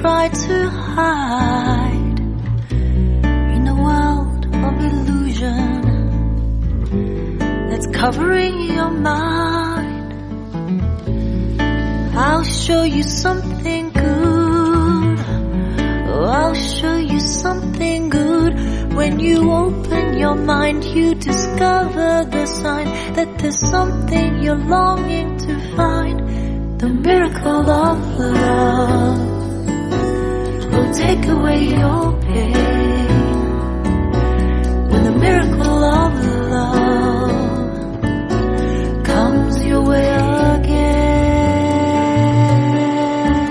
try to hide in a world of illusion that's covering your mind. I'll show you something good. Oh, I'll show you something good. When you open your mind, you discover the sign that there's something you're longing to find. The miracle of love will take away your pain. When the miracle of love comes your way again.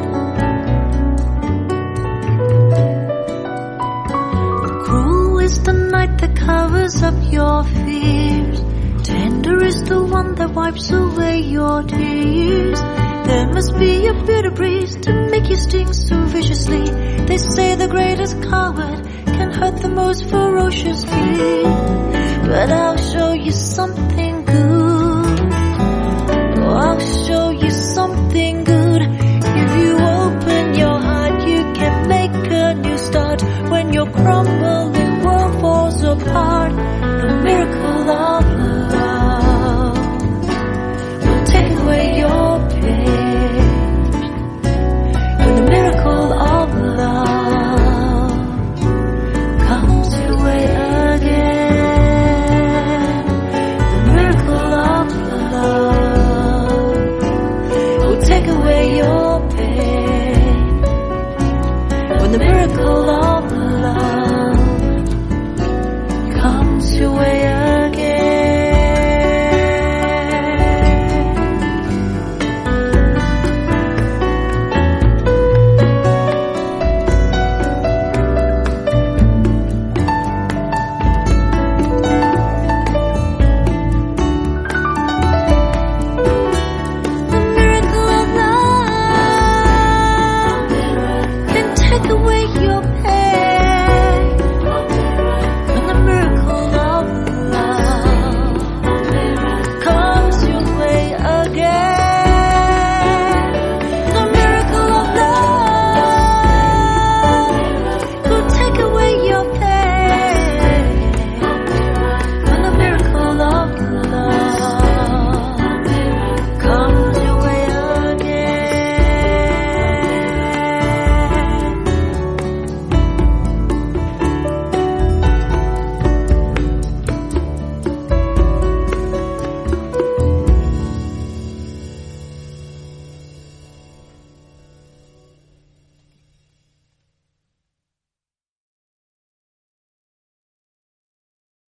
Cruel is the night that covers up your fears. Tender is the one that wipes away your tears. There must be a bitter breeze to make you sting so viciously. They say the greatest coward can hurt the most ferociously. But I'll show you something good. Oh, I'll show you something good. If you open your heart, you can make a new start. When your crumbling world falls apart, the miracle of love will take away your pain. When the miracle of love comes your way again, the miracle of love will take away your pain. When the miracle of love comes your way